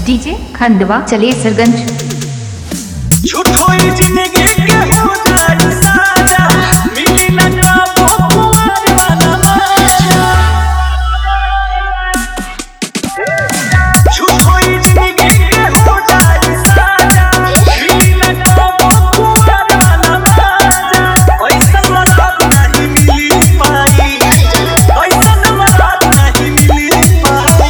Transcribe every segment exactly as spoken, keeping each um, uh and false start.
DJ Khandwa चले सरगंज। झूठो ही जिंदगी के हो जाए साजा, मिली ना काबू कुंवर वाला मजा। झूठो ही जिंदगी के हो जाए साजा, मिली ना काबू कुंवर वाला मजा। ऐसा मराद नहीं मिली पाई, ऐसा मराद नहीं मिली पाई।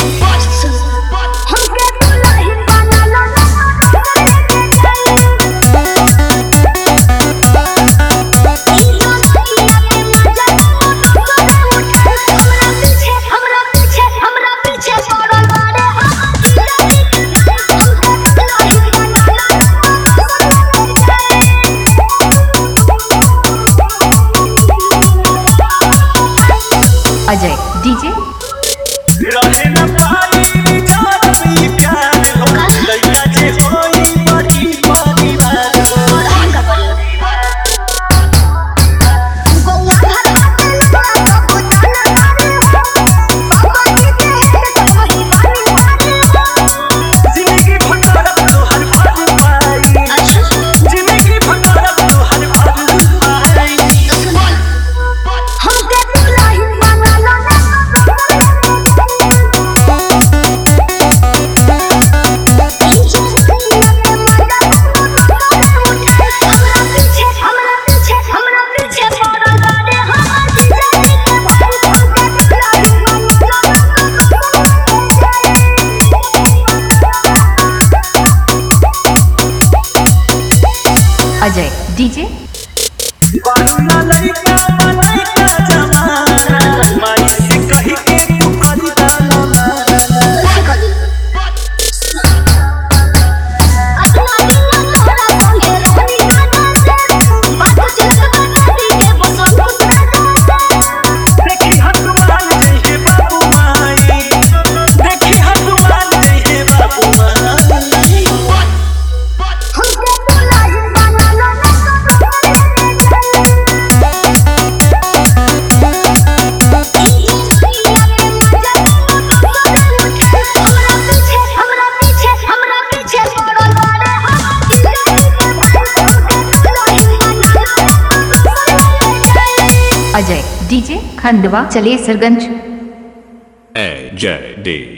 अजय डीजे रहे न पाई जाती प्यार हो, लइका जे होई बड़ी परिवार हो। जिंदगी भटकत तोहर भाग पाई, जिंदगी भटकत तोहर भाग पाई। अजय डीजे बाना लइका लइका जमाना, माई से कही के तू कर डालो माना। देखी हनुमान जय बाबू माई, देखी हनुमान जय बाबू माई। अजय डीजे खंडवा चले सरगंज। A J D